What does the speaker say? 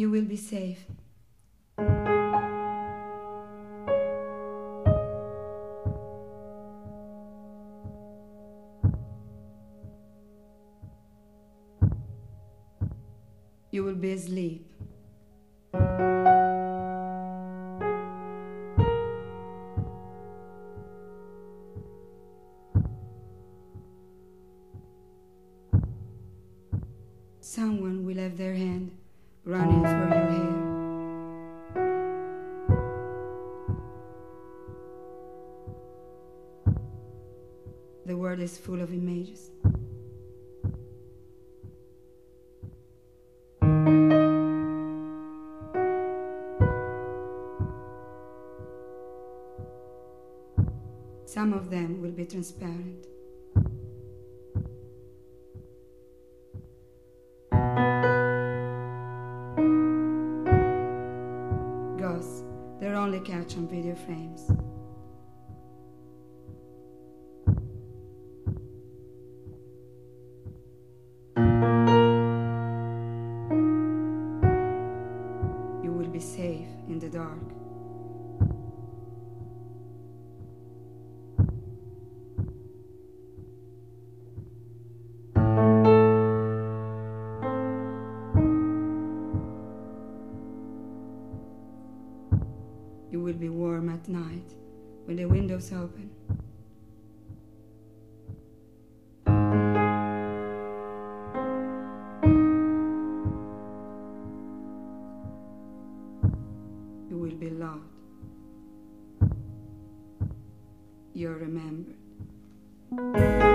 You will be safe. You will be asleep. Someone will have their hand running through your hair. The world is full of images. Some of them will be transparent. Ghosts, they're only catch on video frames. You will be safe in the dark. You will be warm at night when the windows open. You will be loved. You're remembered.